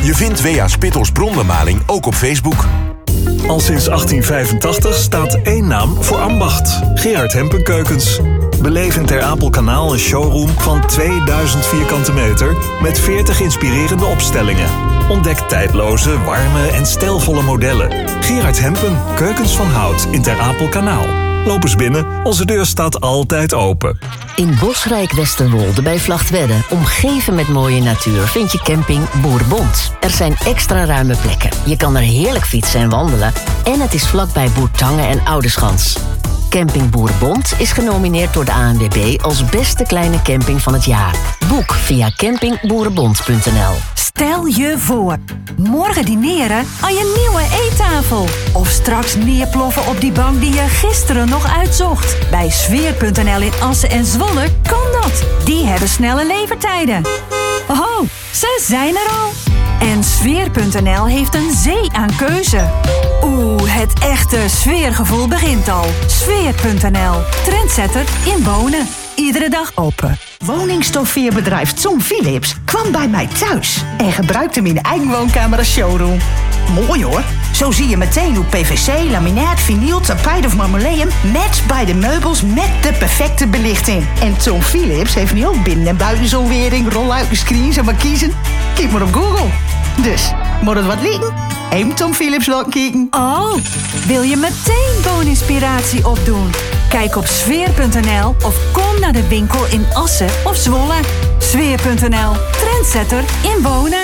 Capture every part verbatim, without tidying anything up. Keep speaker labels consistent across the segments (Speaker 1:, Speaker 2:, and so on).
Speaker 1: Je vindt W H Spittels Bronbemaling ook op Facebook.
Speaker 2: Al sinds achttien vijfentachtig staat één naam voor ambacht. Gerard Hempen Keukens. Beleef in Ter Apelkanaal een showroom van tweeduizend vierkante meter... met veertig inspirerende opstellingen. Ontdek tijdloze, warme en stijlvolle modellen. Gerard Hempen, Keukens van Hout in Ter Apelkanaal. Loop eens binnen, onze deur staat altijd open.
Speaker 3: In Bosrijk Westerwolde bij Vlagtwedde, omgeven met mooie natuur, vind je camping Boerbond. Er zijn extra ruime plekken. Je kan er heerlijk fietsen en wandelen. En het is vlakbij Boertangen en Oudeschans. Camping Boerbond is genomineerd door de A N W B als beste kleine camping van het jaar. Boek via camping boerenbond punt n l.
Speaker 4: Stel je voor, morgen dineren aan je nieuwe eettafel. Of straks neerploffen op die bank die je gisteren nog uitzocht. Bij sfeer punt n l in Assen en Zwolle kan dat. Die hebben snelle levertijden. Oh, ze zijn er al. En sfeer punt n l heeft een zee aan keuze. Oeh, het echte sfeergevoel begint al. sfeer punt n l, trendsetter in wonen. Iedere dag open.
Speaker 5: Woningstoffeerbedrijf Tom Philips kwam bij mij thuis en gebruikte hem in de eigen woonkamer als showroom. Mooi hoor. Zo zie je meteen hoe P V C, laminaat, vinyl, tapijt of marmoleum matcht bij de meubels met de perfecte belichting. En Tom Philips heeft nu ook binnen- en buitenzonwering, rolluiken, screens en markiezen. Kijk maar op Google. Dus, moet het wat liegen? Eén Tom Philips laten kijken.
Speaker 4: Oh, wil je meteen wooninspiratie opdoen? Kijk op sfeer punt n l of kom naar de winkel in Assen of Zwolle. sfeer punt n l, trendsetter in wonen.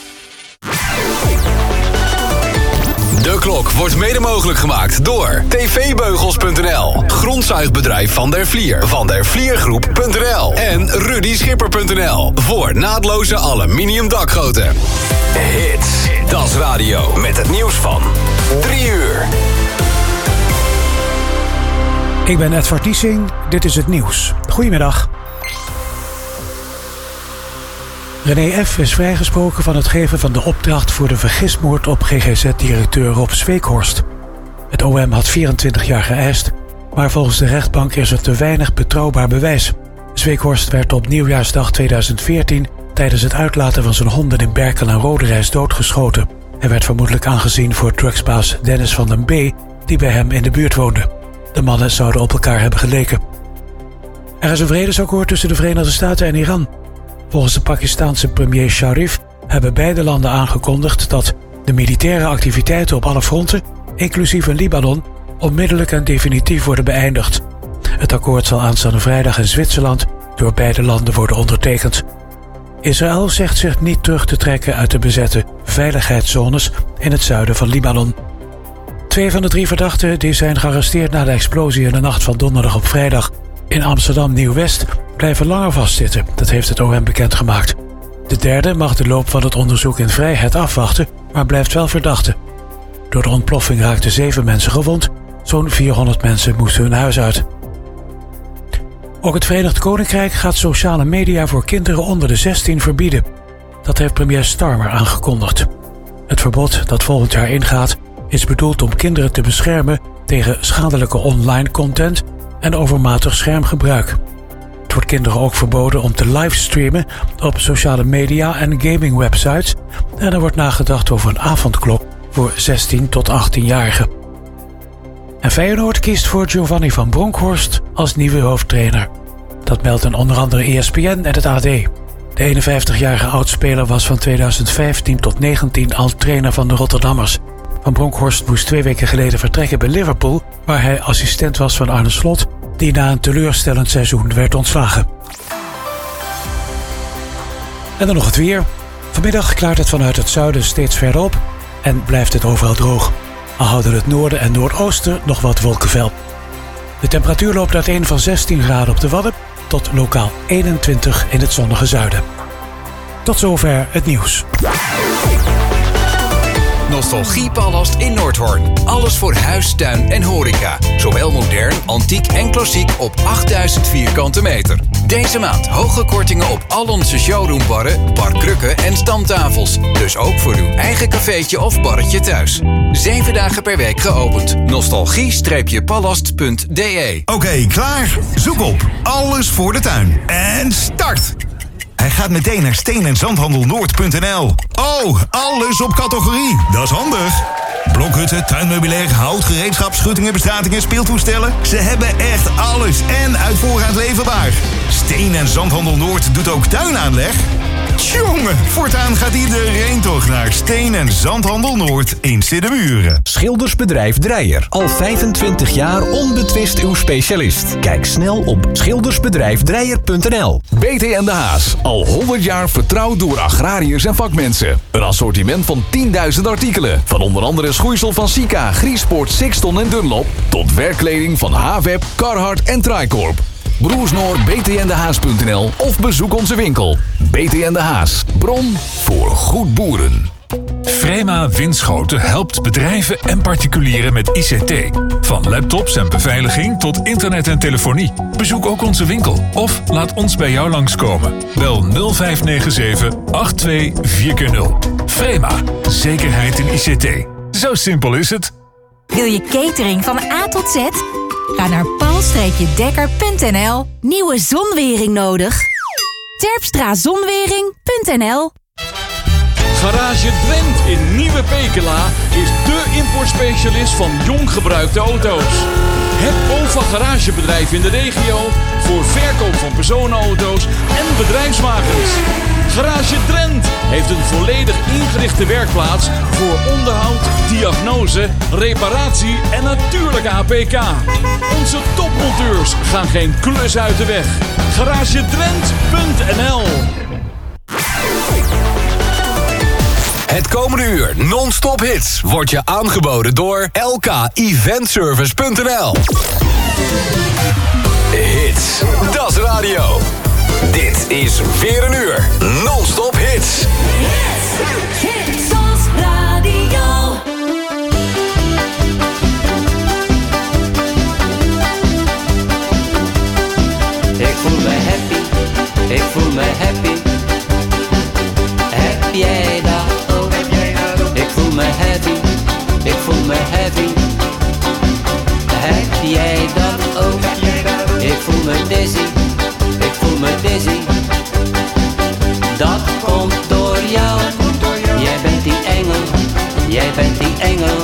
Speaker 6: De klok wordt mede mogelijk gemaakt door t v beugels punt n l, grondzuigbedrijf Van der Vlier, van der vliergroep punt n l en rudy schipper punt n l voor naadloze aluminium dakgoten. Hits, Das Radio met het nieuws van drie uur.
Speaker 7: Ik ben Edward Niesing, dit is het nieuws. Goedemiddag. René F. is vrijgesproken van het geven van de opdracht voor de vergismoord op G G Z-directeur Rob Zweekhorst. Het O M had vierentwintig jaar geëist, maar volgens de rechtbank is er te weinig betrouwbaar bewijs. Zweekhorst werd op nieuwjaarsdag tweeduizend veertien tijdens het uitlaten van zijn honden in Berkel en Roderijs doodgeschoten. Hij werd vermoedelijk aangezien voor drugsbaas Dennis van den B., die bij hem in de buurt woonde. De mannen zouden op elkaar hebben geleken. Er is een vredesakkoord tussen de Verenigde Staten en Iran. Volgens de Pakistaanse premier Sharif hebben beide landen aangekondigd dat de militaire activiteiten op alle fronten, inclusief in Libanon, onmiddellijk en definitief worden beëindigd. Het akkoord zal aanstaande vrijdag in Zwitserland door beide landen worden ondertekend. Israël zegt zich niet terug te trekken uit de bezette veiligheidszones in het zuiden van Libanon. Twee van de drie verdachten die zijn gearresteerd na de explosie in de nacht van donderdag op vrijdag in Amsterdam Nieuw-West blijven langer vastzitten, dat heeft het O M bekendgemaakt. De derde mag de loop van het onderzoek in vrijheid afwachten, maar blijft wel verdachte. Door de ontploffing raakten zeven mensen gewond, zo'n vierhonderd mensen moesten hun huis uit. Ook het Verenigd Koninkrijk gaat sociale media voor kinderen onder de zestien verbieden. Dat heeft premier Starmer aangekondigd. Het verbod dat volgend jaar ingaat is bedoeld om kinderen te beschermen tegen schadelijke online content en overmatig schermgebruik. Het wordt kinderen ook verboden om te livestreamen op sociale media en gamingwebsites en er wordt nagedacht over een avondklok voor zestien tot achttien-jarigen. En Feyenoord kiest voor Giovanni van Bronckhorst als nieuwe hoofdtrainer. Dat melden onder andere E S P N en het A D. De eenenvijftigjarige oudspeler was van tweeduizend vijftien tot negentien al trainer van de Rotterdammers. Van Bronckhorst moest twee weken geleden vertrekken bij Liverpool, waar hij assistent was van Arne Slot, die na een teleurstellend seizoen werd ontslagen. En dan nog het weer. Vanmiddag klaart het vanuit het zuiden steeds verder op en blijft het overal droog. Al houden het noorden en noordoosten nog wat wolkenvel. De temperatuur loopt uiteen van zestien graden op de Wadden tot lokaal eenentwintig in het zonnige zuiden. Tot zover het nieuws.
Speaker 6: Nostalgiepalast in Noordhoorn. Alles voor huis, tuin en horeca. Zowel modern, antiek en klassiek op achtduizend vierkante meter. Deze maand hoge kortingen op al onze showroombarren, barkrukken en stamtafels. Dus ook voor uw eigen cafeetje of barretje thuis. Zeven dagen per week geopend. nostalgie palast punt d e.
Speaker 8: Oké, okay, klaar? Zoek op. Alles voor de tuin. En start! Hij gaat meteen naar steen en zandhandelnoord punt n l. Oh, alles op categorie. Dat is handig. Blokhutten, tuinmeubilair, hout, gereedschap, schuttingen, bestratingen, speeltoestellen. Ze hebben echt alles en uit voorraad leverbaar. Steen en Zandhandel Noord doet ook tuinaanleg. Tjonge, voortaan gaat iedereen toch naar Steen en Zandhandel Noord in Siddeburen.
Speaker 9: Schildersbedrijf Dreyer. Al vijfentwintig jaar onbetwist uw specialist. Kijk snel op schildersbedrijf dreyer punt n l.
Speaker 10: B T en de Haas. Al honderd jaar vertrouwd door agrariërs en vakmensen. Een assortiment van tienduizend artikelen. Van onder andere schoeisel van Sika, Griesport, Sixton en Dunlop. Tot werkkleding van Havep, Carhartt en Tricorp. Broersnoor b t n de haas punt n l of bezoek onze winkel. B T en de Haas. Bron voor goed boeren.
Speaker 2: Vrema Winschoten helpt bedrijven en particulieren met I C T. Van laptops en beveiliging tot internet en telefonie. Bezoek ook onze winkel of laat ons bij jou langskomen. Bel nul vijf negen zeven acht twee vier keer nul. Vrema. Zekerheid in I C T. Zo simpel is het.
Speaker 11: Wil je catering van A tot Z? Ga naar paul dekker punt n l. Nieuwe zonwering nodig? Terpstra zonwering punt n l.
Speaker 12: Garage Drent in Nieuwe Pekela is dé importspecialist van jong gebruikte auto's. Het O V A garagebedrijf in de regio voor verkoop van personenauto's en bedrijfswagens. Garage Drent heeft een volledig ingerichte werkplaats voor onderhoud, diagnose, reparatie en natuurlijk A P K. Onze topmonteurs gaan geen klus uit de weg. garage drent punt n l.
Speaker 10: Het komende uur non-stop hits wordt je aangeboden door L K event service punt n l. Hits, dat is radio. Dit is weer een uur non-stop hits.
Speaker 13: Hits, hits als radio.
Speaker 14: Ik voel me happy, ik voel me happy. Heb jij dat ook? Ik voel me heavy, ik voel me heavy. Heb jij dat ook? Ik voel me dizzy, ik voel me dizzy. Dat komt door jou. Jij bent die engel, jij bent die engel.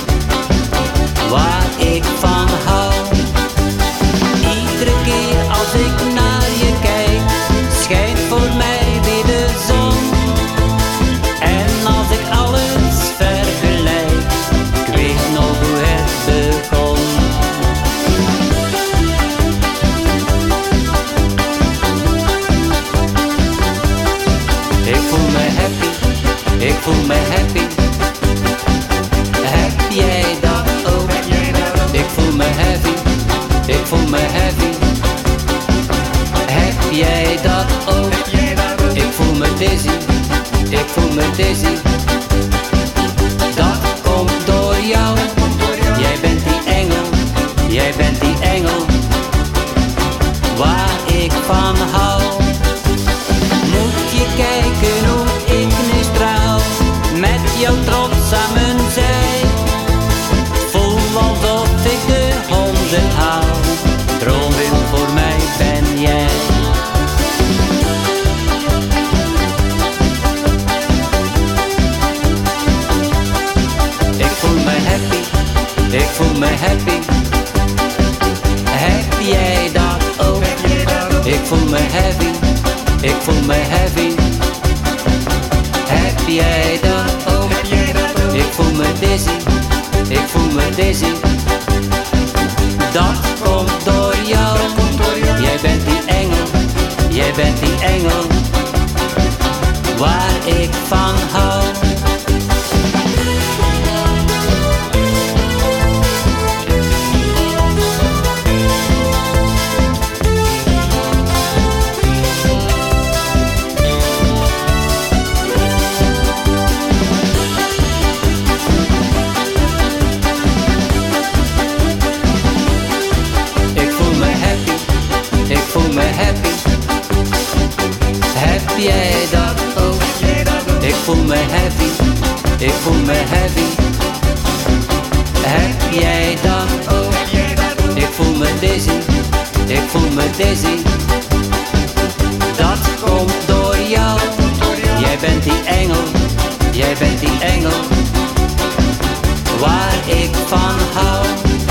Speaker 14: Waar ik van hou. Iedere keer als ik naar je kijk, schijnt voor mij weer de zon. En als ik alles vergelijk, ik weet nog hoe het begon. Ik voel me happy, ik voel me happy. Heb jij dat ook? Ik voel me heavy, ik voel me heavy. Heb jij dat ook? Ik voel me dizzy, ik voel me dizzy. Dat komt door jou. Jij bent die engel, jij bent die engel. Waar ik van hou. Moet je kijken hoe ik nu straal. Met jou trots aan mijn zij. Voel alsof ik de honderd haal. Droomwil voor mij ben jij. Ik voel me happy, ik voel me happy. Heb jij dat ook? Ik voel me heavy, ik voel me heavy. Heb jij dat ook? Ik voel me dizzy, ik voel me dizzy. Dat komt door jou. Jij bent die engel, jij bent die engel. Waar ik van hou. Heb jij dat ook? Ik voel me heavy, ik voel me heavy. Heb jij dat ook? Ik voel me dizzy, ik voel me dizzy. Dat komt door bent die engel, jij bent die engel waar ik van hou.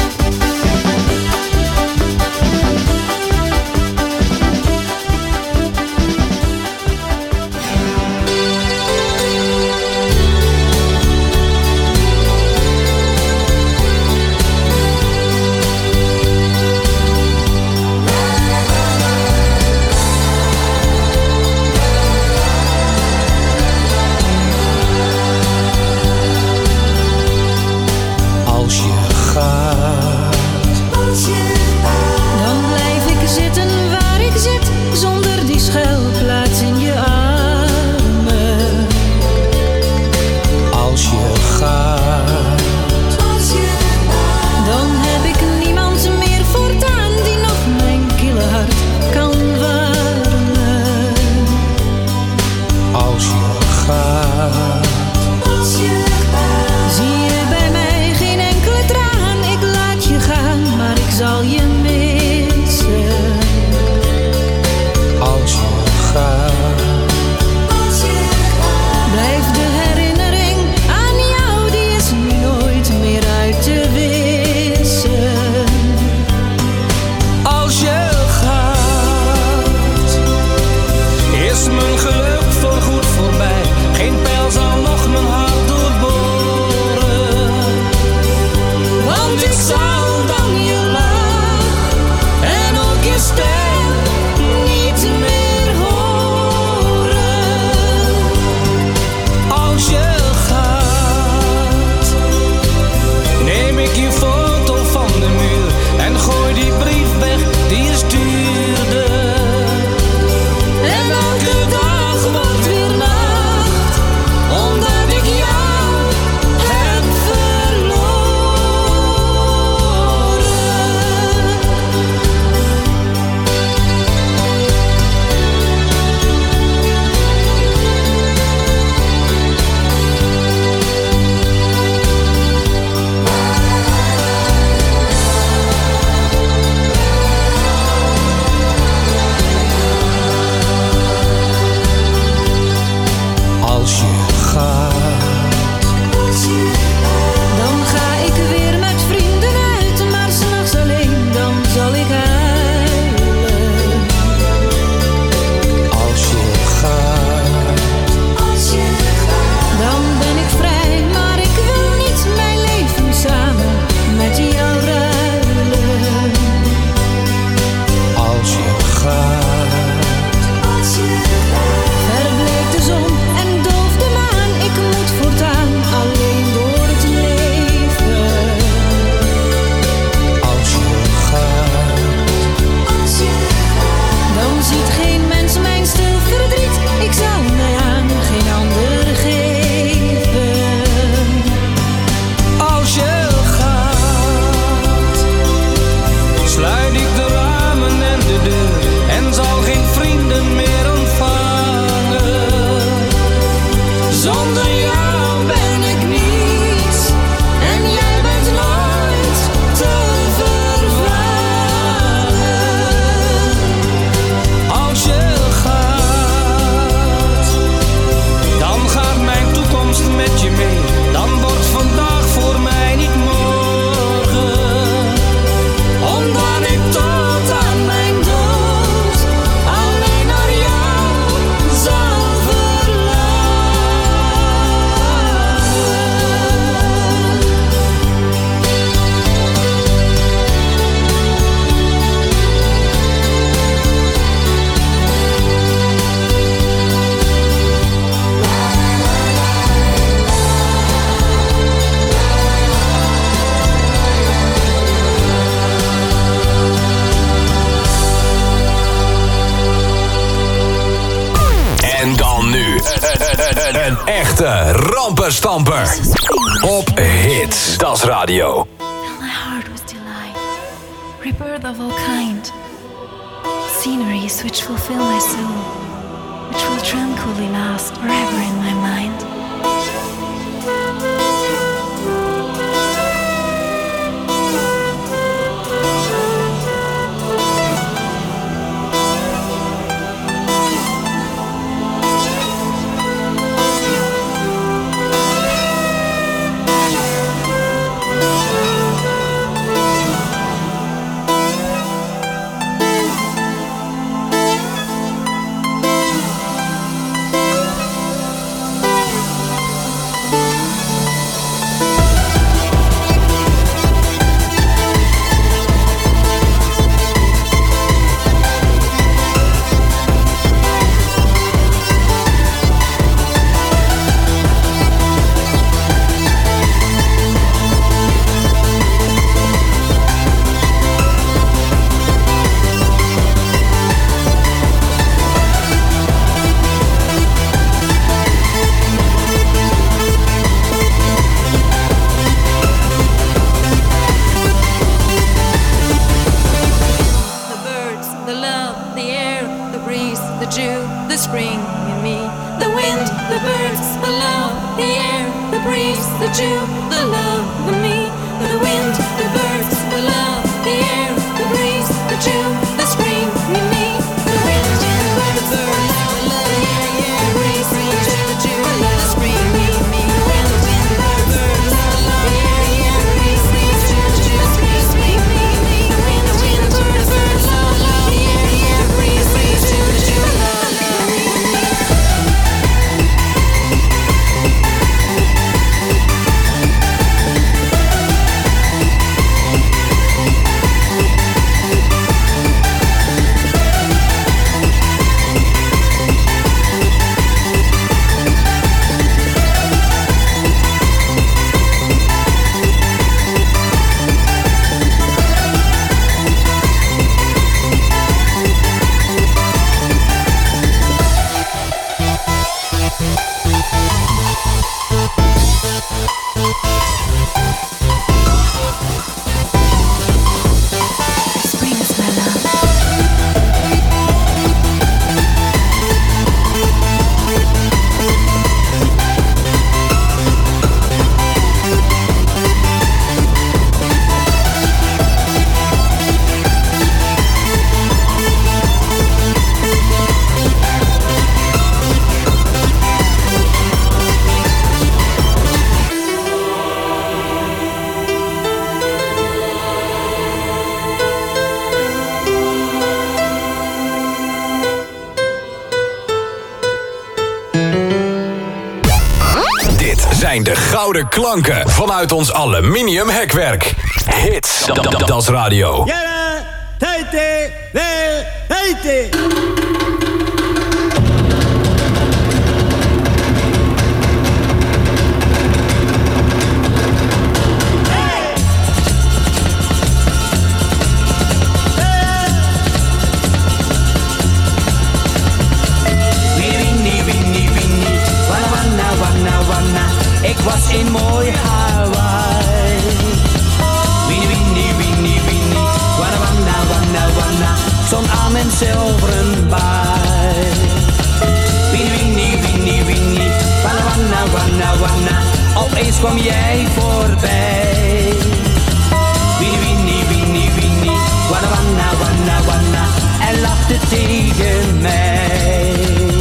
Speaker 1: Een echte rampenstamper. Op Hits. Das Radio.
Speaker 15: Fill my heart with delight. Rebirth of all kind. Sceneries which fulfill my soul. Which will tranquilly last forever in my mind.
Speaker 13: breeze, the dew, the love of me, the wind, the birds, the love, the air, the breeze, the dew, the spring in me, the wind, the birds, the love, the air, the breeze, the dew, the dew, the love, the spring in me, the wind, the birds, the love, the air, the breeze, the dew, the dew, the spring in me, the wind, the wind, the birds, the love, the air, the breeze, the dew, the dew, the love.
Speaker 1: Zijn de gouden klanken vanuit ons aluminium hekwerk. Hits, das radio.
Speaker 16: Jelle, heite, wel, heite.
Speaker 17: Ik was in mooi Hawaii. Winnie, winnie, winnie, winnie. Wanna, wanna, wanna, wanna. Zon aan mijn zilveren baai. Winnie, winnie, winnie, winnie. Wanna, wanna, wanna, wanna. Opeens kwam jij voorbij. Winnie, winnie, winnie, winnie. Wanna, wanna, wanna, wanna. En lachte tegen mij.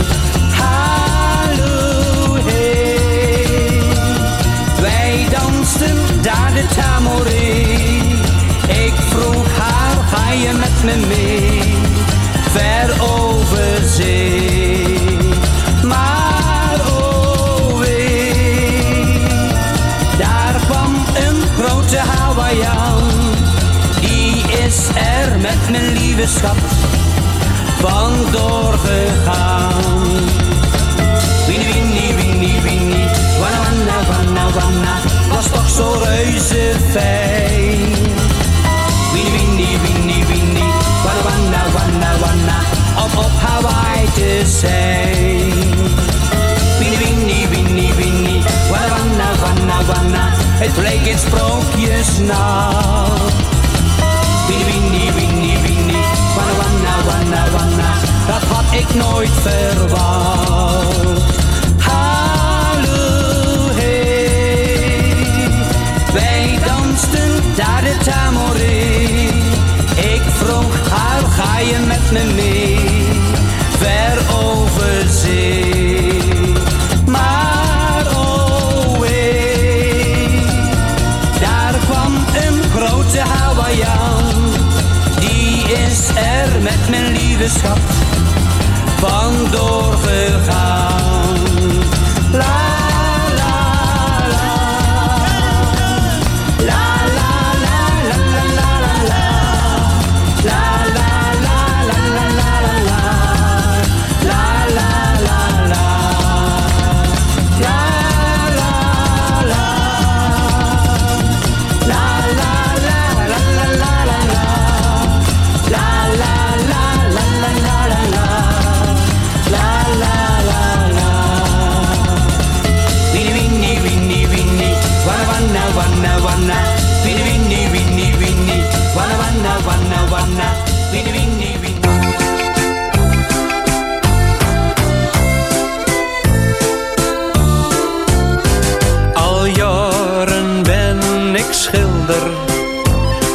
Speaker 17: Daar de tamoree. Ik vroeg haar, ga je met me mee? Ver over zee. Maar oh wee. Daar kwam een grote Hawaiian. Die is er met mijn lieve schat vandoor gegaan. Winnie, winnie, winnie, winnie. Wanna, wanna, wanna, wanna. Was toch zo reuze fijn. Winnie, winnie, winnie, winnie. Wanna, wanna, wanna, wanna. Om op Hawaii te zijn. Winnie, winnie, winnie, winnie. Wanna, wanna, wanna, wanna. Het bleek in sprookjesnacht. Winnie, winnie, winnie, winnie. Wanna, wanna, wanna, wanna. Dat had ik nooit verwacht. Wij dansten daar de tamoree. Ik vroeg haar, ga je met me mee? Ver over zee. Maar oh wee. Daar kwam een grote Hawaiian. Die is er met mijn lieve schat vandoor gegaan.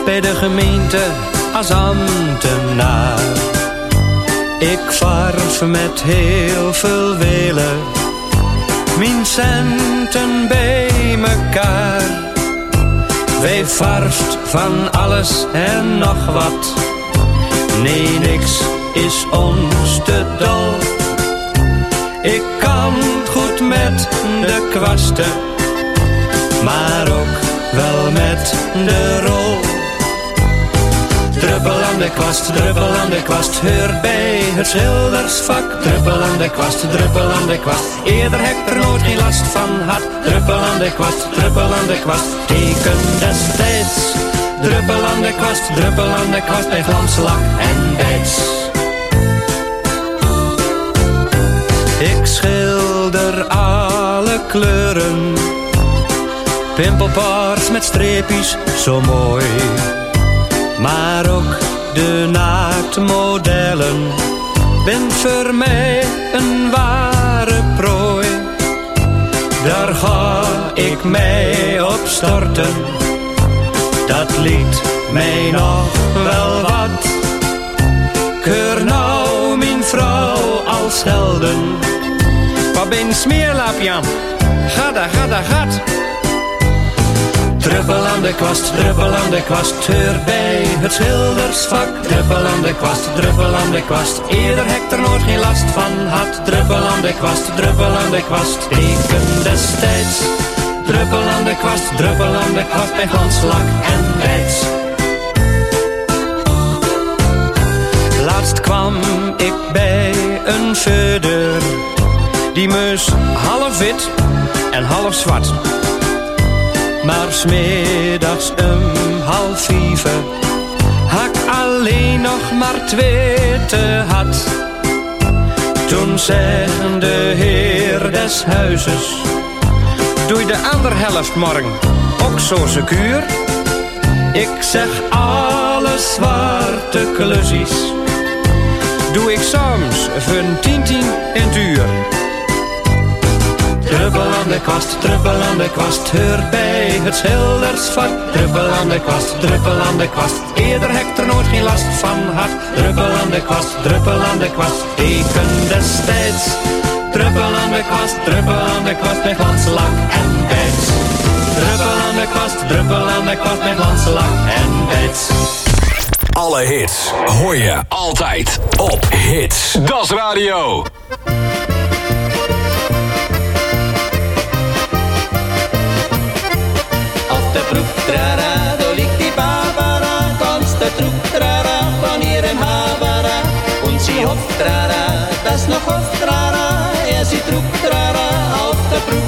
Speaker 18: bij de gemeente als ambtenaar. Ik varf met heel veel welen mijn centen bij mekaar. Wij varft van alles en nog wat. Nee, niks is ons te dol. Ik kan goed met de kwasten, maar ook wel met de rol. Druppel aan de kwast, druppel aan de kwast, hoort bij het schildersvak. Druppel aan de kwast, druppel aan de kwast, eerder heb ik er nooit geen last van had. Druppel aan de kwast, druppel aan de kwast, teken destijds. Druppel aan de kwast, druppel aan de kwast, bij glanslak en bijts. Ik schilder alle kleuren, pimpelpaars met streepjes, zo mooi. Maar ook de naaktmodellen bent voor mij een ware prooi. Daar ga ik mij op storten, dat liet mij nog wel wat. Keur nou mijn vrouw als helden. Wat ben smeerlap Jan, gada gada gat. Druppel aan de kwast, druppel aan de kwast, hoort bij het schildersvak. Druppel aan de kwast, druppel aan de kwast, eerder heb ik er nooit geen last van had. Druppel aan de kwast, druppel aan de kwast, teken destijds. Druppel aan de kwast, druppel aan de kwast, bij glanslak en bijts. Laatst kwam ik bij een veuder, die moest half wit en half zwart. Maar 's middags om half vieven had ik alleen nog maar twee te had. Toen zei de heer des huizes, doe je de andere helft morgen ook zo secuur? Ik zeg alle zwarte klussies doe ik soms voor een tien tien in het uur. Druppel aan de kwast, druppel aan de kwast, hoort bij het schildersvak. Druppel aan de kwast, druppel aan de kwast, eerder heb ik er nooit geen last van had. Druppel aan de kwast, druppel aan de kwast, teken destijds. Druppel aan de kwast, druppel aan de kwast, bij glanslak en bijts. Druppel aan de kwast, druppel aan de kwast, bij glanslak en bijts.
Speaker 1: Alle hits hoor je altijd op Hits. Das Radio.
Speaker 19: Trara, do liegt die Barbara, kommst der Trug, trara, von ihrem Habara. Und sie hofft, trara, das noch hofft, trara, er sie trug, trara, auf der Brug.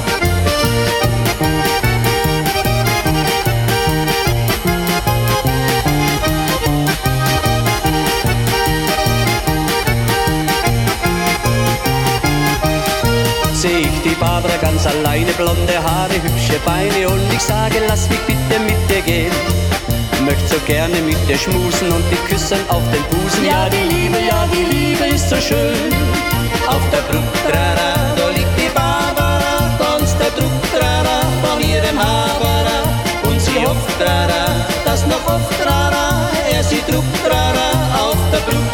Speaker 19: Seh ich die Barbara ganz alleine, blonde Haare, hübsche Beine und ich sage, lass mich bitte mit dir gehen. Möcht so gerne mit dir schmusen und dich küssen auf den Busen. Ja, die Liebe, ja, die Liebe ist so schön. Auf der Brug, trara, da liegt die Barbara, ganz der Druck, trara, von ihrem Habara. Und sie hofft, trara, das noch hofft, trara, er sie trug, trara, auf der Brug.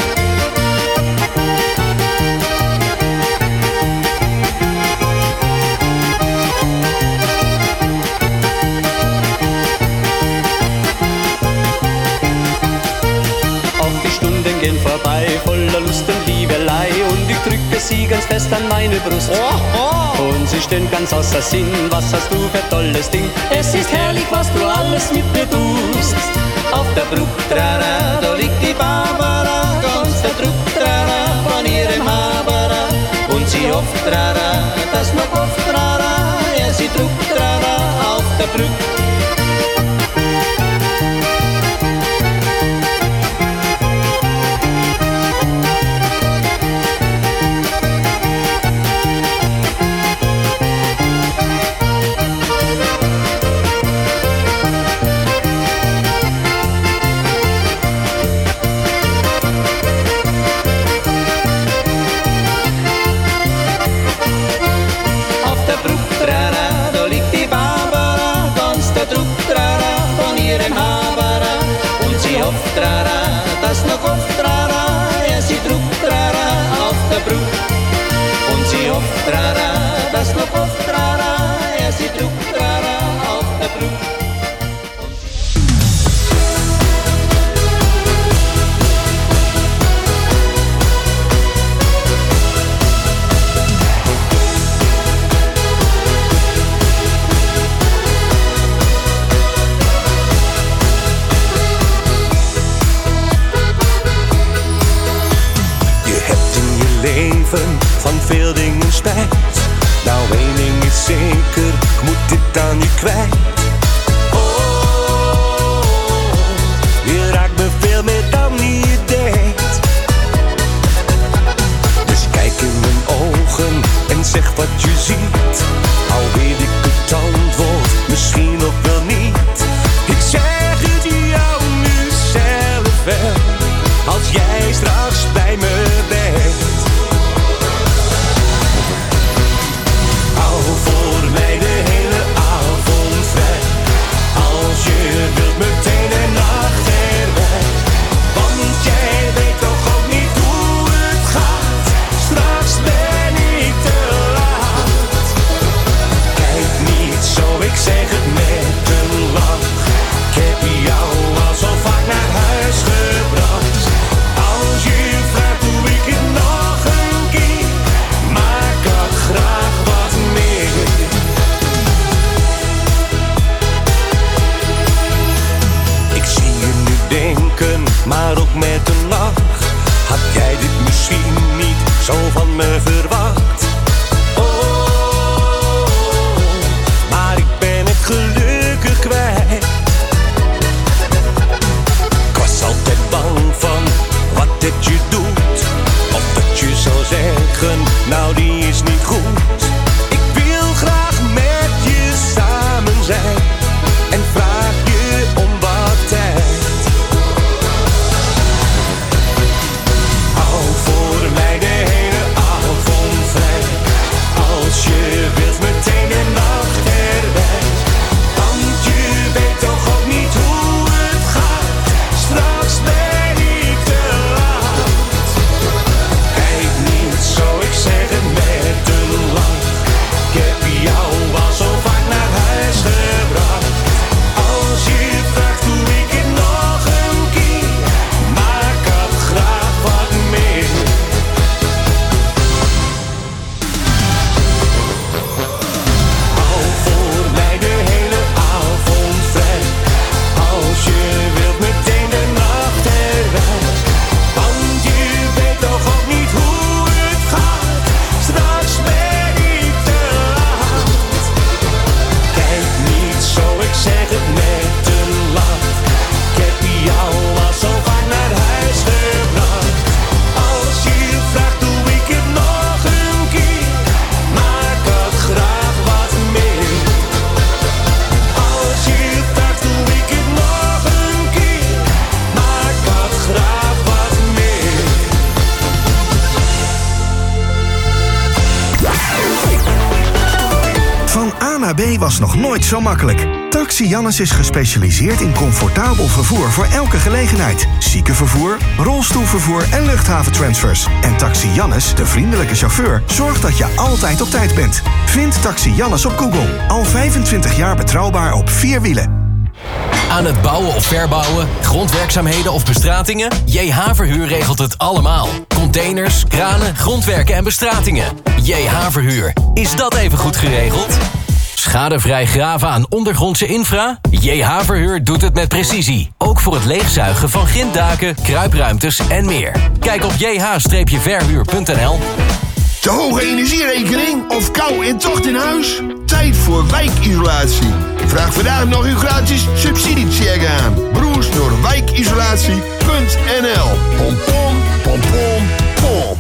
Speaker 19: Gehen vorbei, voller Lust und Liebelei, und ich drücke sie ganz fest an meine Brust. Oh, oh. Und sie stehen ganz außer Sinn, was hast du für tolles Ding? Es ist herrlich, was du alles mit mir tust. Auf der Brug, trara, da liegt die Barbara, ganz der Druck, trara, von ihrem Habara. Und sie hofft, trara, das noch hofft, trara, er sie trug, trara, auf der Brug.
Speaker 20: leven van veel dingen spijt. Nou, één ding is zeker, ik moet dit dan niet kwijt. Oh, je raakt me veel meer dan je denkt. Dus kijk in mijn ogen en zeg wat je ziet. Al weet ik het antwoord, misschien ook wel niet. Ik zeg het jou nu zelf wel, als jij straks bij me bent. Hou voor mij de hele avond vrij, als je wilt meteen een nacht erbij. Want jij weet toch ook niet hoe het gaat, straks ben ik te laat. Kijk niet zo, ik zeg het met een lach. Ik heb jou al zo vaak naar huis gebracht. Als je vraagt doe ik het nog een keer, maar ik had graag wat meer. Ik zie je nu denken, maar ook met een lach. Had jij dit misschien niet zo van me verwacht? Oh, maar ik ben het gelukkig kwijt. Ik was altijd bang van wat het je doet, of dat je zou zeggen, nou die is niet goed. Ik wil graag met je samen zijn en vraag je om wat tijd. Hou voor mij de hele avond vrij, als je wilt meteen een nacht erbij. Want je weet toch ook niet hoe het gaat, straks ben ik te laat. Kijk niet zo, ik zeg het met een lach. Ik heb jou al zo vaak naar huis gebracht. Als je vraagt doe ik het nog een keer, maar ik had graag wat meer. Hou voor mij de hele avond vrij, als je wilt meteen de nacht erbij. Want je weet toch ook niet hoe het gaat, straks ben ik te laat. Kijk niet zo, ik zeg het met een lach. Ik heb jou al zo vaak naar huis gebracht. Als je vraagt doe ik het nog een keer, maar ik had graag wat meer. Als je vraagt doe ik het nog een keer, maar ik had graag wat meer.
Speaker 21: Van A naar B was nog nooit zo makkelijk. Taxi Jannes is gespecialiseerd in comfortabel vervoer voor elke gelegenheid. Ziekenvervoer, rolstoelvervoer en luchthaventransfers. En Taxi Jannes, de vriendelijke chauffeur, zorgt dat je altijd op tijd bent. Vind Taxi Jannes op Google. Al vijfentwintig jaar betrouwbaar op vier wielen.
Speaker 1: Aan het bouwen of verbouwen, grondwerkzaamheden of bestratingen? J H Verhuur regelt het allemaal. Containers, kranen, grondwerken en bestratingen. J H Verhuur. Is dat even goed geregeld? Schadevrij graven aan ondergrondse infra? J H Verhuur doet het met precisie. Ook voor het leegzuigen van grinddaken, kruipruimtes en meer. Kijk op j h verhuur punt n l.
Speaker 22: Te hoge energierekening of kou en tocht in huis? Tijd voor wijkisolatie. Vraag vandaag nog uw gratis subsidiecheck aan. Broersnoor wijkisolatie punt n l. Pom pom, pom pom, pom.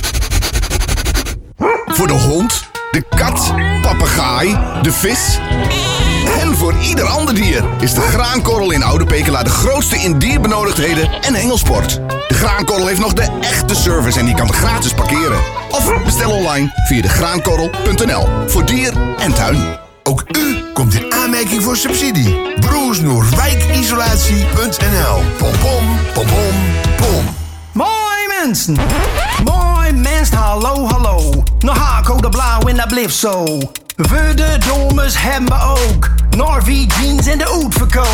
Speaker 23: Voor de hond, de kat, papegaai, de vis en voor ieder ander dier is de graankorrel in Oude Pekela de grootste in dierbenodigdheden en hengelsport. De graankorrel heeft nog de echte service en die kan gratis parkeren. Of bestel online via de graankorrel punt n l voor dier en tuin.
Speaker 22: Ook u komt in aanmerking voor subsidie. Broersnoer wijkisolatie punt n l. Pom pom, pom pom, pom.
Speaker 24: Mooi mensen! Mooi mensen, hallo, hallo. Nou Hako de Blauw en dat blijft zo. We de domers hebben ook Norvie jeans en de uitverkoop.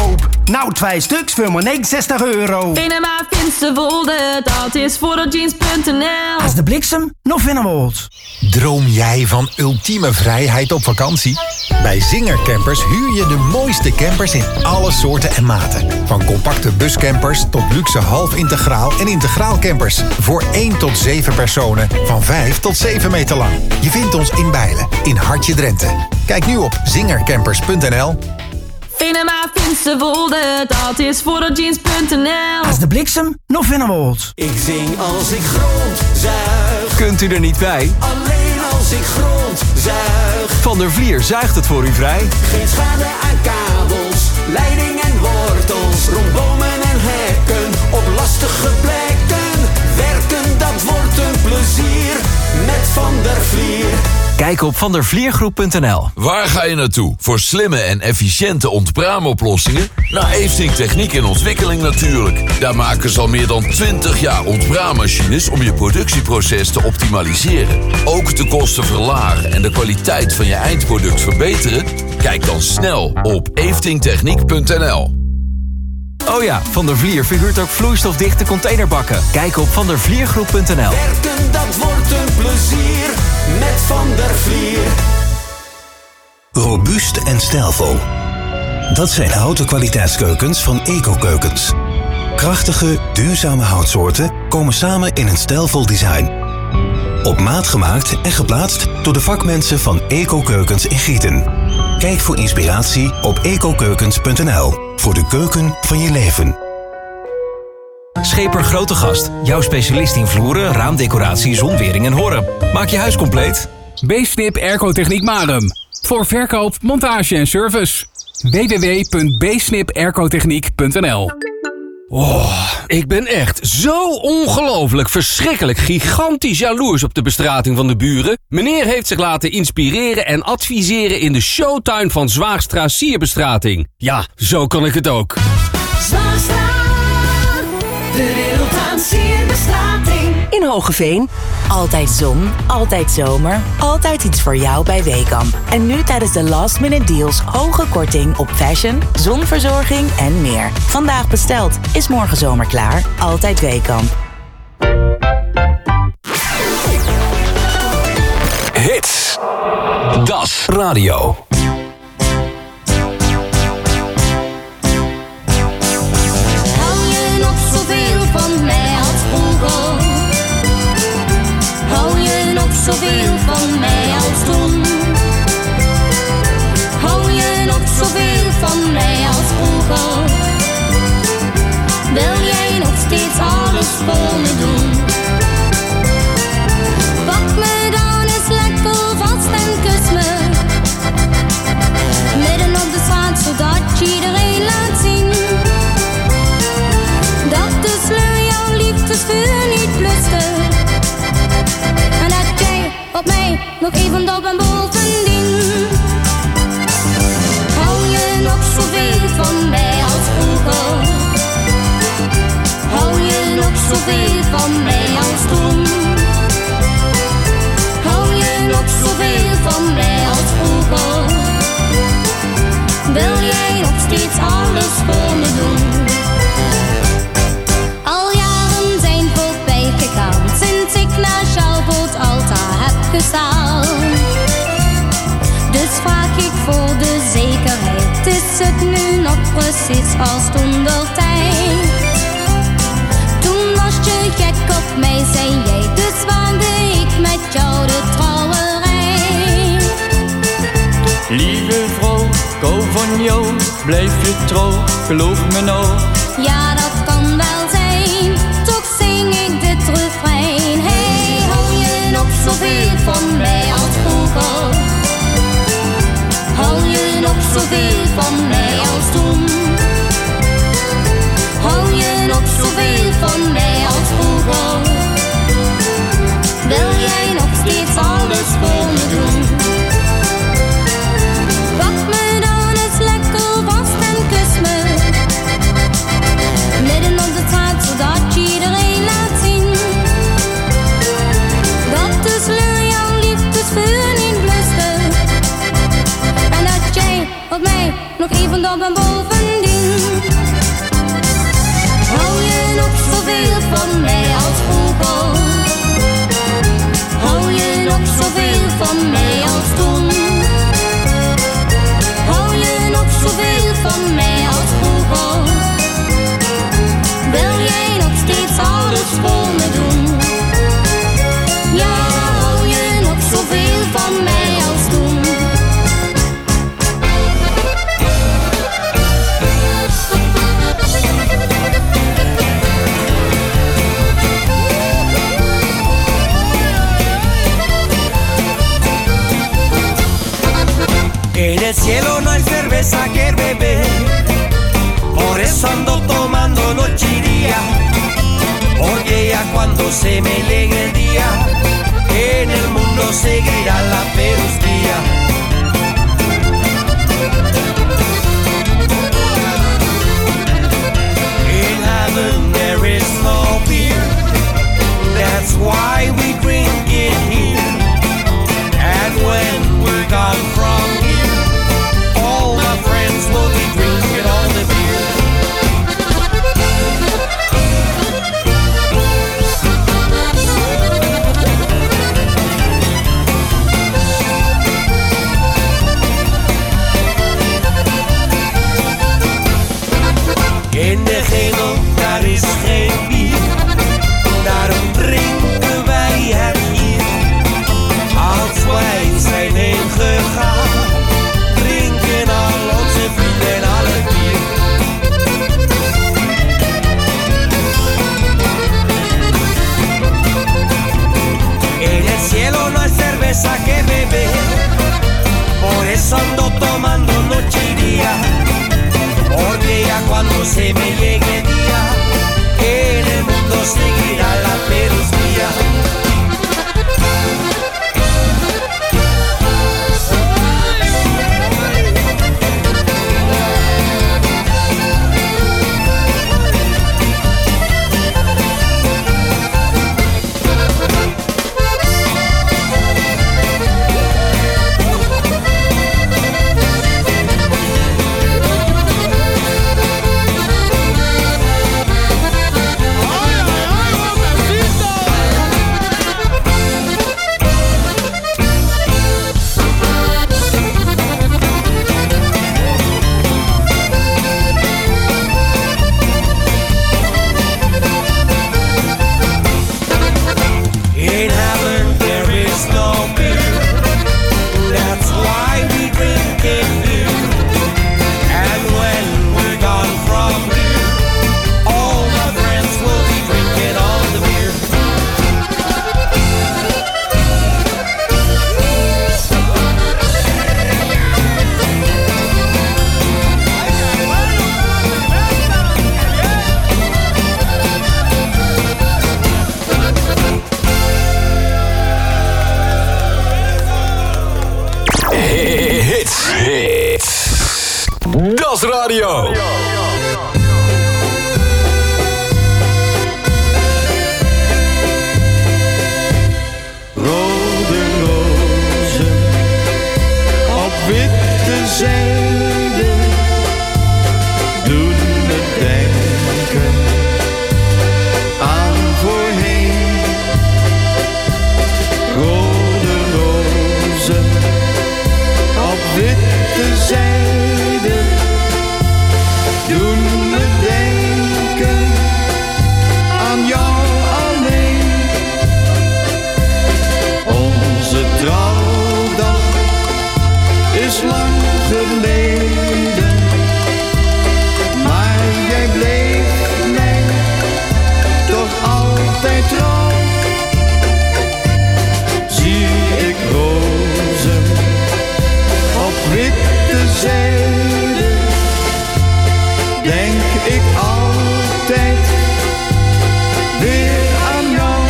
Speaker 24: Nou, twee stuks voor maar negenenzestig euro.
Speaker 3: Venema Finsterwolde, dat is fotojeans punt n l.
Speaker 24: Als de bliksem nog Vennewold.
Speaker 4: Droom jij van ultieme vrijheid op vakantie? Bij Zinger Campers huur je de mooiste campers in alle soorten en maten. Van compacte buscampers tot luxe half-integraal en integraal campers. Voor één tot zeven personen, van vijf tot zeven meter lang. Je vindt ons in Bijlen, in Hartje Drenthe. Kijk nu op zinger campers punt n l.
Speaker 3: Venema Finsterwolde, dat is fotojeans punt n l.
Speaker 24: Als de bliksem nog Vennewold.
Speaker 20: Ik zing als ik grondzuig.
Speaker 1: Kunt u er niet bij?
Speaker 20: Alleen als ik grondzuig.
Speaker 1: Van der Vlier zuigt het voor u vrij.
Speaker 20: Geen schade aan kabels, leiding en wortels. Rond bomen en hekken, op lastige plekken. Werken, dat wordt een plezier. Met Van der Vlier.
Speaker 1: Kijk op van der vliergroep punt n l.
Speaker 5: Waar ga je naartoe? Voor slimme en efficiënte ontbraamoplossingen? Naar Efting Techniek en Ontwikkeling natuurlijk. Daar maken ze al meer dan twintig jaar ontbraammachines om je productieproces te optimaliseren. Ook de kosten verlagen en de kwaliteit van je eindproduct verbeteren? Kijk dan snel op efting techniek punt n l.
Speaker 1: Oh ja, Van der Vlier verhuurt ook vloeistofdichte containerbakken. Kijk op van der vliergroep punt n l.
Speaker 20: Werken, dat wordt een plezier. Met Van der Vlier.
Speaker 7: Robuust en stijlvol. Dat zijn houten kwaliteitskeukens van Eco-keukens. Krachtige, duurzame houtsoorten komen samen in een stijlvol design. Op maat gemaakt en geplaatst door de vakmensen van Eco-keukens in Gieten. Kijk voor inspiratie op ecokeukens punt n l. Voor de keuken van je leven.
Speaker 1: Scheper Grote Gast. Jouw specialist in vloeren, raamdecoratie, zonwering en horen. Maak je huis compleet.
Speaker 25: B-Snip Airco-techniek Marum. Voor verkoop, montage en service. w w w punt b snip aircotechniek punt n l.
Speaker 26: Oh, ik ben echt zo ongelooflijk verschrikkelijk gigantisch jaloers op de bestrating van de buren. Meneer heeft zich laten inspireren en adviseren in de showtuin van Zwaagstra Sierbestrating. Ja, zo kan ik het ook.
Speaker 13: Zwaagstra, de wereld aan sierbestrating.
Speaker 27: In Hogeveen. Altijd zon, altijd zomer, altijd iets voor jou bij Weekamp. En nu tijdens de last minute deals hoge korting op fashion, zonverzorging en meer. Vandaag besteld, is morgen zomer klaar. Altijd Weekamp.
Speaker 1: Hits. Das Radio.
Speaker 13: Hou je nog zoveel van mij als vroeger? Hou je nog zoveel van mij als toen? Hou je nog zoveel van mij als vroeger? Wil jij nog steeds alles voor me doen? Pak me dan eens lekker vast en kus me. Midden op de straat, zodat je iedereen laat zien dat de sleur jouw liefdesvuur niet bluste. En dat jij op mij nog even dol bent bovendien. Hou je nog zoveel van mij als vroeger? Hou je nog zoveel van mij als toen? Hou je nog zoveel van mij als vroeger? Wil jij nog steeds alles voor me doen? Al jaren zijn voorbij gegaan sinds ik naar Sjaalboot Alta heb gestaan. Dus vraag ik voor de zekerheid, is het nu nog precies als toen der tijd? Toen was je gek op mij, zei jij, dus waande ik met jou de trouwerij.
Speaker 28: Lieve vrouw, ik hou van jou, blijf je trouw, geloof me nou.
Speaker 13: Ja, dat kan wel zijn, toch zing ik dit refrein. Hey, hou je nog zoveel van mij als vroeger? Hou je nog zoveel van mij als toen? Hou je nog zoveel van mij als vroeger? Wil jij nog steeds alles voor me doen? Pak me dan eens lekker vast en kus me. Midden op de straat, zodat je iedereen laat zien dat de sleur jouw liefdesvuur niet bluste. En dat jij op mij nog even dol bent bovendien.
Speaker 2: el cielo no hay cerveza que beber, por eso ando tomando noche y día, porque ya cuando se me llegue el día, en el mundo seguirá la perusquía. In heaven there is no beer, that's why we drink it here. And when we're gone from here, all my friends will be drinking all the beer. In de hemel, daar is geen bier, daarom drinken wij het hier. Als wij zijn heen gegaan, drinken al onze vrienden al het bier. En el cielo no hay cerveza que beber, por eso ando tomando noche y día, porque ya cuando se me llegue el día, en el mundo seguirá la perusquía. In heaven there is no beer, that's why we drink it here. And when we're gone from here, all my friends will be drinking all the beer.
Speaker 1: Hits, hits. Das Radio.
Speaker 6: Rode rozen op witte zijde doen me denken aan voorheen. Rode rozen op witte zijde doen me denken aan jou alleen. Onze trouwdag is lang geleden, maar jij bleef mij toch altijd trouw. Zie ik rozen op witte zijde, denk ik altijd weer aan jou.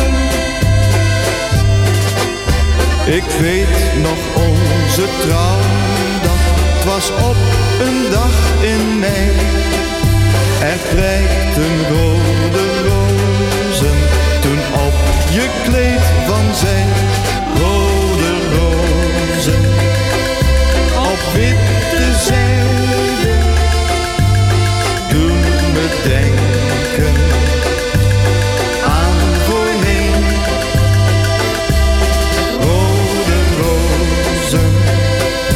Speaker 6: Ik weet nog onze trouwdag, het was op een dag in mei. Er prijkten rode rozen toen op je kleed van zij. Rode rozen op witte zijde doen me denken aan voorheen. Rode rozen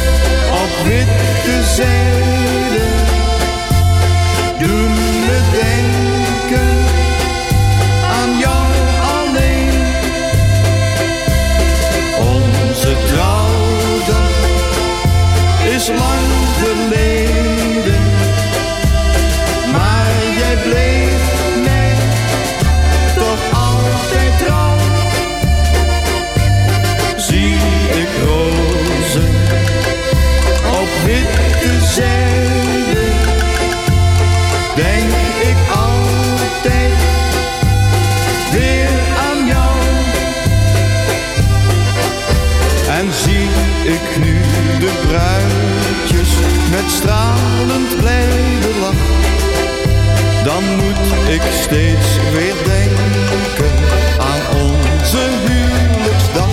Speaker 6: op witte zijde doen me denken steeds weer denken aan onze huwelijksdag.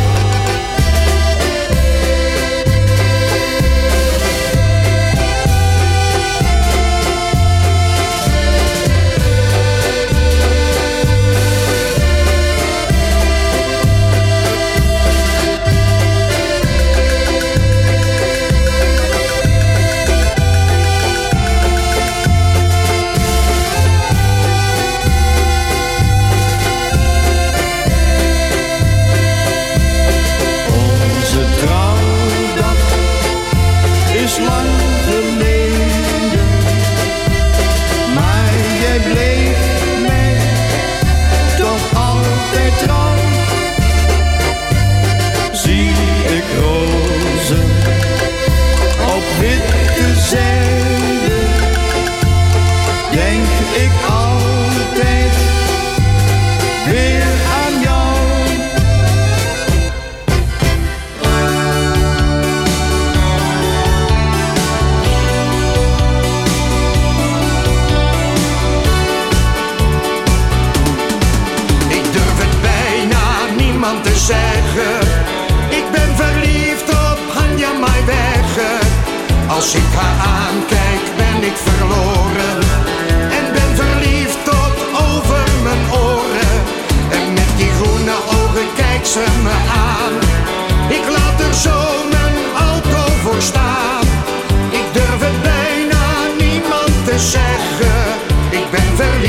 Speaker 8: Als ik haar aankijk ben ik verloren en ben verliefd tot over mijn oren. En met die groene ogen kijkt ze me aan. Ik laat er zo mijn auto voor staan. Ik durf het bijna niemand te zeggen. Ik ben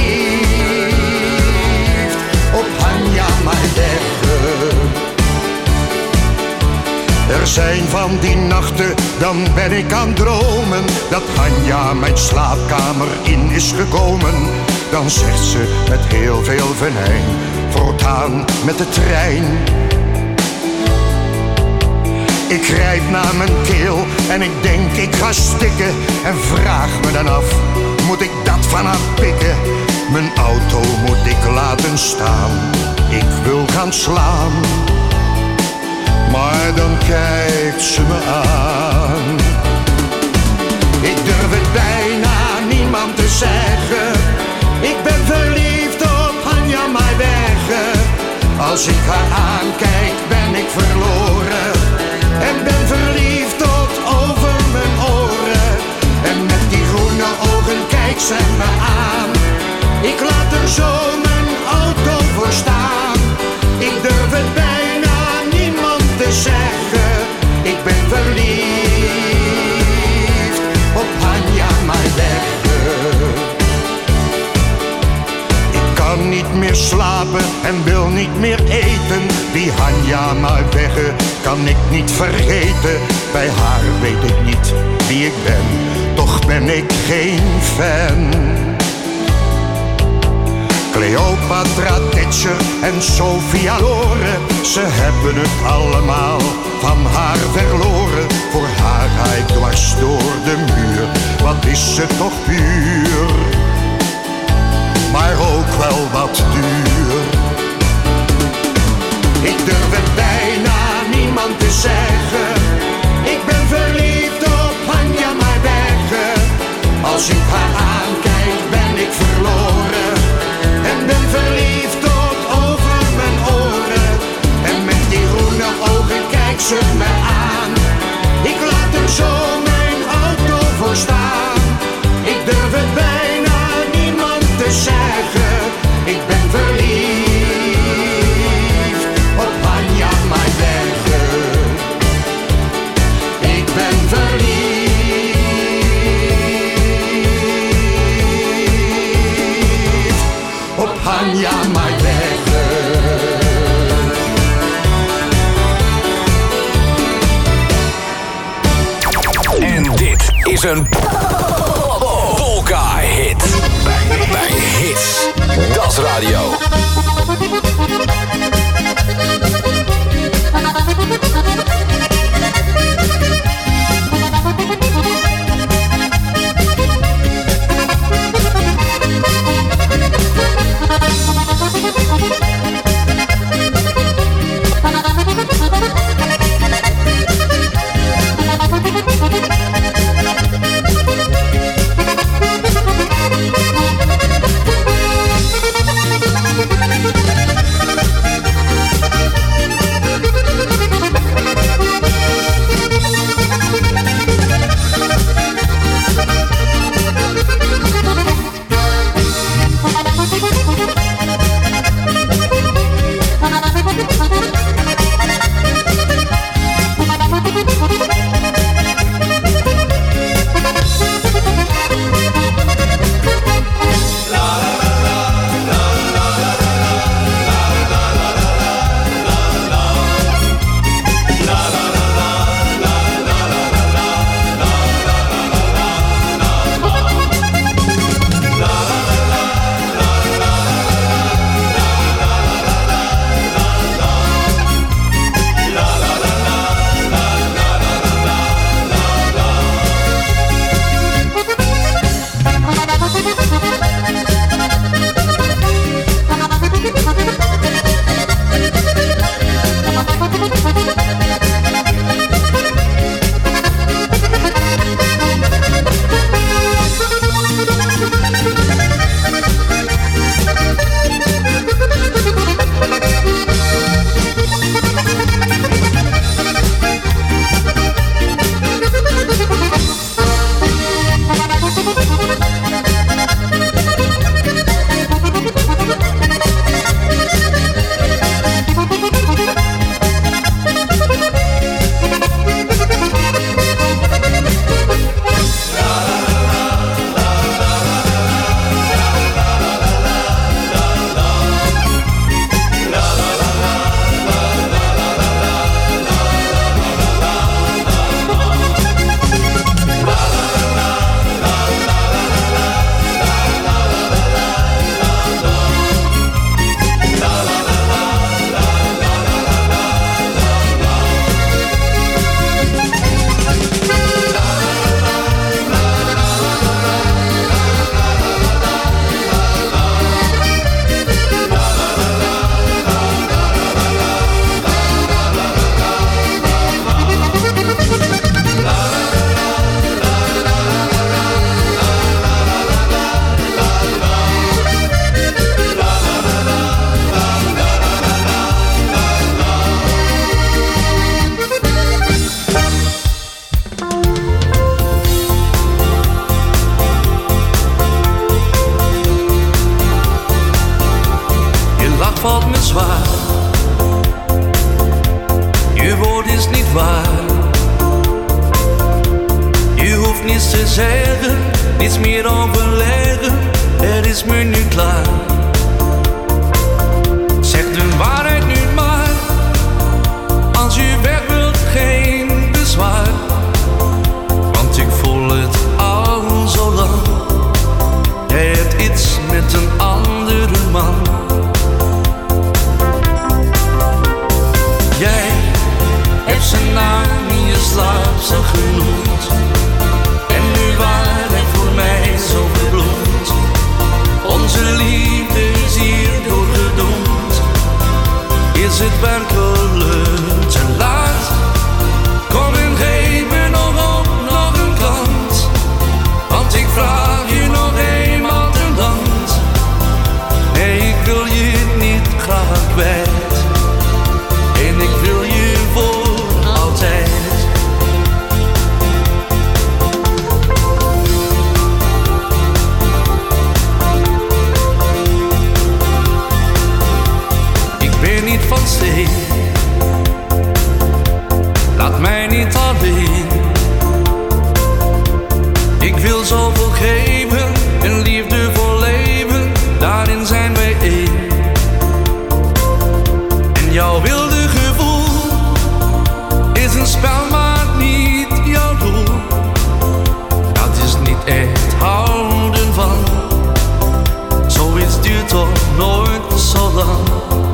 Speaker 8: verliefd op Hanja Maibegge. Er zijn van die nachten, dan ben ik aan het dromen, dat Hanja mijn slaapkamer in is gekomen. Dan zegt ze met heel veel venijn, voortaan met de trein. Ik grijp naar mijn keel en ik denk ik ga stikken. En vraag me dan af, moet ik dat van haar pikken? Mijn auto moet ik laten staan, ik wil gaan slaan. Maar dan kijkt ze me aan. Ik durf het bijna niemand te zeggen. Ik ben verliefd op Hanja Maibegge. Als ik haar aankijk ben ik verloren. En ben verliefd tot over mijn oren. En met die groene ogen kijkt ze me aan. Ik laat er zo mijn auto voor staan. Ik durf het bijna niemand te zeggen. Ik ben verliefd op Hanja Maibegge. Ik kan niet meer slapen en wil niet meer eten. Die Hanja Maibegge kan ik niet vergeten. Bij haar weet ik niet wie ik ben, toch ben ik geen fan. Cleopatra, Thatcher en Sophia Loren, ze hebben het allemaal van haar verloren. Voor haar ga ik dwars door de muur, wat is ze toch puur, maar ook wel wat duur. Ik durf het bijna niemand te zeggen. Ik ben verliefd op Hanja Maibegge. Als ik haar aankijk ben ik verloren. En ben verliefd tot over mijn oren. En met die groene ogen kijkt ze me aan. Ik laat er zo mijn auto voor staan. Ik durf het bijna niemand te zeggen. Ik ben verliefd op Hanja Maibegge. Ik ben verliefd op Hanja Maibegge.
Speaker 1: En dit is een polka-hit. Bij Hits. Das Radio.
Speaker 9: zeggen, niets meer overleggen, het is me nu klaar. Zeg de waarheid nu maar, als u weg wilt geen bezwaar. Want ik voel het al zo lang, jij hebt iets met een andere man. Jij hebt zijn naam in je slaapzak genoemd, en nu waarheid voor mij zo verbloemd. Onze liefde is hier doorgedoemd. Is het werkelijk te laat? Kom en geef me nog op, nog een kans. Want ik vraag je nog eenmaal ten dans. Nee, ik wil je niet graag kwijt. En ik wil je voor altijd. Ik ben niet van steen, laat mij niet alleen. Ik wil zoveel geven, een liefde voor leven, daarin zijn wij één. En jouw wilde gevoel is een spel, maar niet jouw doel. Dat is niet echt houden van, zoiets duurt toch nooit zo lang.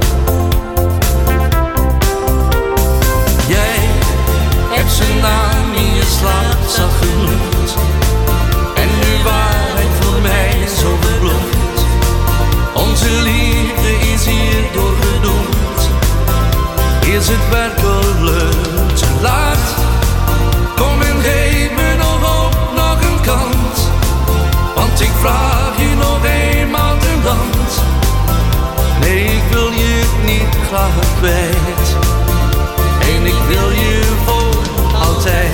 Speaker 9: Jij hebt zijn naam in je slaapzak genoemd, en nu waarheid voor mij zo verbloemd. Onze liefde is hier doorgedoemd. Is het werkelijk te laat? Kom en geef me nog op, nog een kans. Want ik vraag je nog eenmaal ten dans. Nee, ik wil je niet graag kwijt. En ik wil je voor altijd.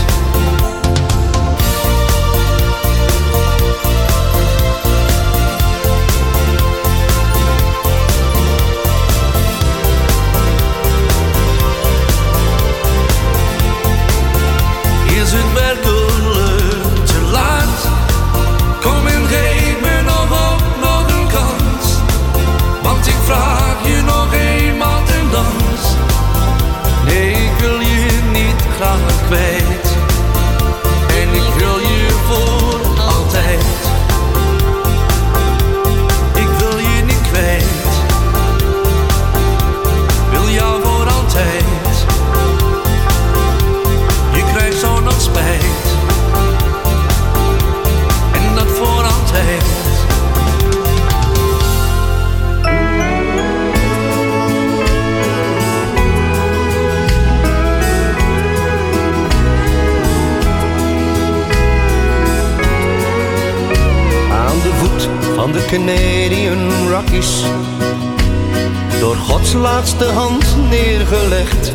Speaker 9: Is het werkelijk te laat? Kom en geef me nog op, nog een kans. Want ik vraag je nog eenmaal ten dans. Nee, ik wil je niet graag kwijt. En ik wil je voor altijd. Ik wil je niet kwijt. Wil jou voor altijd. Je krijgt zo nog spijt. En dat voor altijd.
Speaker 10: Aan de voet van de Canadian Rockies, door Gods laatste hand neergelegd.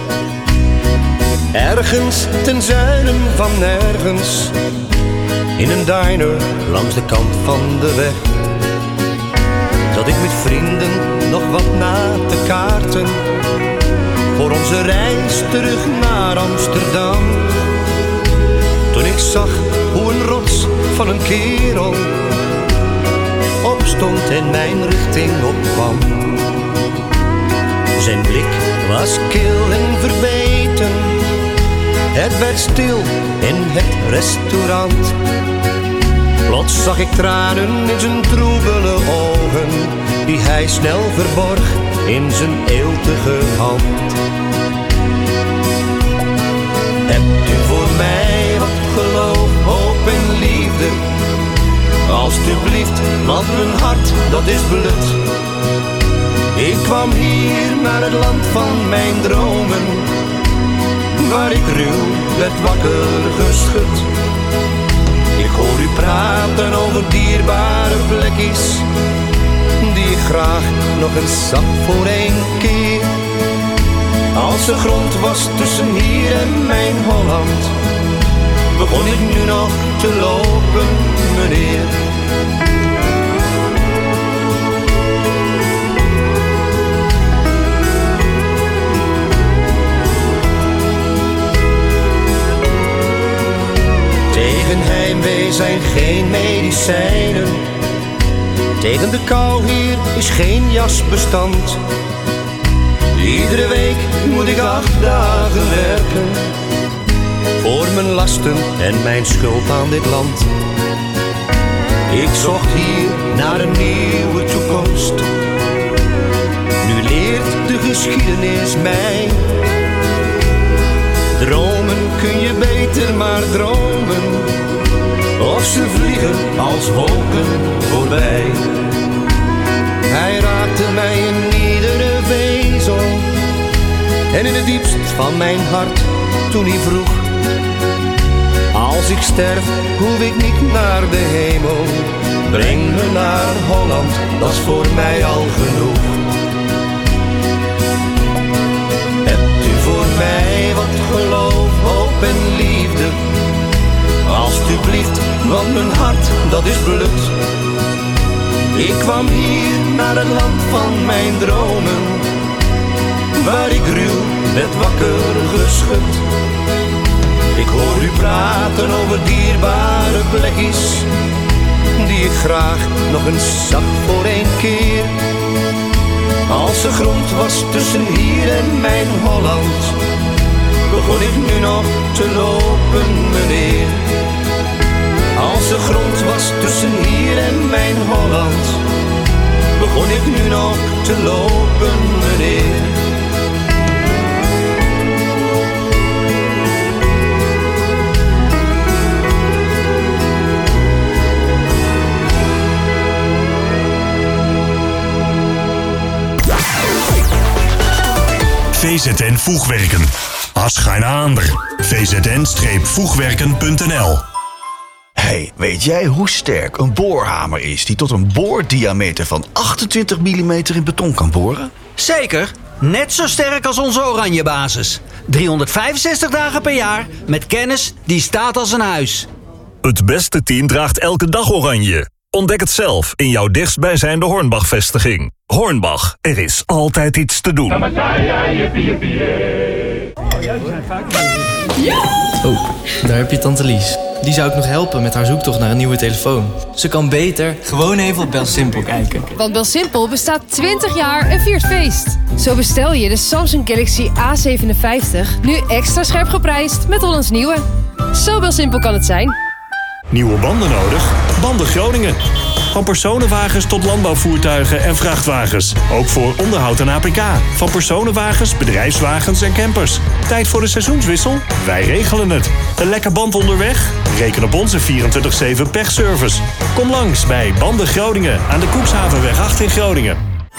Speaker 10: Ergens ten zuiden van nergens, in een diner langs de kant van de weg, zat ik met vrienden nog wat na te kaarten voor onze reis terug naar Amsterdam. Toen ik zag hoe een rots van een kerel opstond en mijn richting opkwam. Zijn blik was kil en verweten. Het werd stil in het restaurant. Plots zag ik tranen in zijn troebele ogen, die hij snel verborg in zijn eeltige hand. Hebt u voor mij wat geloof, hoop en liefde? Alsjeblieft, want mijn hart dat is blut. Ik kwam hier naar het land van mijn dromen, waar ik ruw werd wakker geschud. Ik hoor u praten over dierbare plekjes, die ik graag nog eens zag voor een keer. Als er grond was tussen hier en mijn Holland, begon ik nu nog te lopen, meneer. Tegen hij M W zijn geen medicijnen. Tegen de kou hier is geen jas bestand. Iedere week moet ik acht dagen werken. Voor mijn lasten en mijn schuld aan dit land. Ik zocht hier naar een nieuwe toekomst. Nu leert de geschiedenis mij. Dromen kun je beter maar dromen. Of ze vliegen als wolken voorbij. Hij raakte mij in iedere vezel. En in het diepst van mijn hart toen hij vroeg. Als ik sterf hoef ik niet naar de hemel. Breng me naar Holland, dat is voor mij al genoeg. Hebt u voor mij wat geloof, hoop en liefde? Alsjeblieft, want mijn hart dat is blut. Ik kwam hier naar het land van mijn dromen. Waar ik ruw werd wakker geschud. Ik hoor u praten over dierbare plekjes, die ik graag nog eens zag voor een keer. Als de grond was tussen hier en mijn Holland, begon ik nu nog te lopen, meneer. Als de grond was tussen hier en mijn Holland, begon ik nu nog te lopen, meneer.
Speaker 11: V Z N Voegwerken. Als geen ander. V Z N-voegwerken punt n l.
Speaker 12: Hey, weet jij hoe sterk een boorhamer is die tot een boordiameter van achtentwintig millimeter in beton kan boren?
Speaker 14: Zeker. Net zo sterk als onze oranje basis. driehonderdvijfenzestig dagen per jaar met kennis die staat als een huis.
Speaker 11: Het beste team draagt elke dag oranje. Ontdek het zelf in jouw dichtstbijzijnde Hornbach-vestiging. Hornbach, er is altijd iets te doen.
Speaker 15: Oh, daar heb je tante Lies. Die zou ik nog helpen met haar zoektocht naar een nieuwe telefoon. Ze kan beter gewoon even op BelSimpel kijken.
Speaker 16: Want BelSimpel bestaat twintig jaar en viert feest. Zo bestel je de Samsung Galaxy A zevenenvijftig nu extra scherp geprijsd met Hollands Nieuwe. Zo BelSimpel kan het zijn.
Speaker 11: Nieuwe banden nodig? Banden Groningen. Van personenwagens tot landbouwvoertuigen en vrachtwagens. Ook voor onderhoud en A P K. Van personenwagens, bedrijfswagens en campers. Tijd voor de seizoenswissel? Wij regelen het. Een lekker band onderweg? Reken op onze vierentwintig zeven pechservice. Kom langs bij Banden Groningen aan de Koekshavenweg acht in Groningen.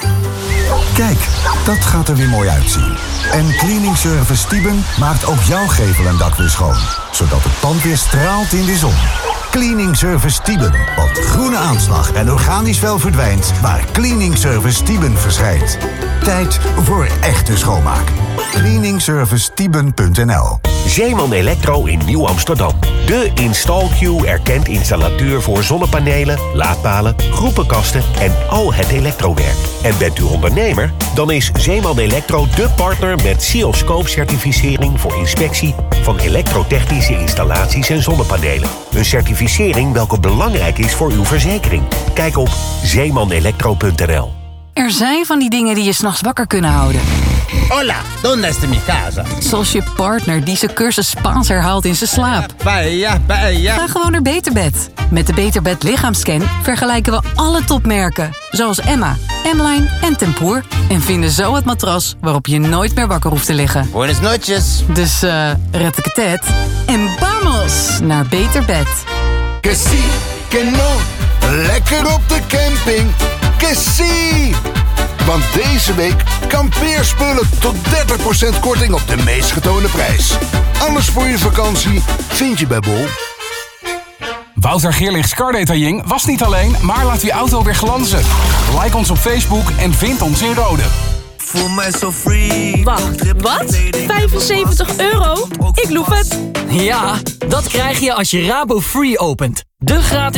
Speaker 17: Kijk, dat gaat er weer mooi uitzien. En Cleaning Service Tieben maakt ook jouw gevel en dak weer schoon. Zodat het pand weer straalt in de zon. Cleaning Service Tieben. Want groene aanslag en organisch vuil verdwijnt waar Cleaning Service Tieben verschijnt. Tijd voor echte schoonmaak. cleaning service tieben punt n l.
Speaker 18: Zeeman Electro in Nieuw-Amsterdam. De InstallQ erkend installateur voor zonnepanelen, laadpalen, groepenkasten en al het elektrowerk. En bent u ondernemer? Dan is Zeeman Electro de partner met C I O Scope-certificering voor inspectie van elektrotechnische installaties en zonnepanelen. Een certificering welke belangrijk is voor uw verzekering. Kijk op zeeman electro punt n l.
Speaker 19: Er zijn van die dingen die je 's nachts wakker kunnen houden.
Speaker 29: Hola, ¿dónde está mi casa?
Speaker 19: Zoals je partner die zijn cursus Spaans herhaalt in zijn slaap.
Speaker 29: Paella, paella.
Speaker 19: Ga gewoon naar Beterbed. Met de Beterbed lichaamscan vergelijken we alle topmerken. Zoals Emma, M-Line en Tempoor. En vinden zo het matras waarop je nooit meer wakker hoeft te liggen.
Speaker 29: Buenas noches.
Speaker 19: Dus eh, uh, retteketet en vamos naar Beterbed.
Speaker 22: Que sí, que no. Lekker op de camping. Que sí. Want deze week kampeerspullen tot dertig procent korting op de meest getoonde prijs. Alles voor je vakantie vind je bij Bol.
Speaker 25: Wouter Geerlichs Car Detailing was niet alleen, maar laat uw auto weer glanzen. Like ons op Facebook en vind ons in Rode.
Speaker 2: Voel mij zo free.
Speaker 3: Wacht, wat? vijfenzeventig euro? Ik loef het.
Speaker 30: Ja, dat krijg je als je Rabo Free opent. De gratis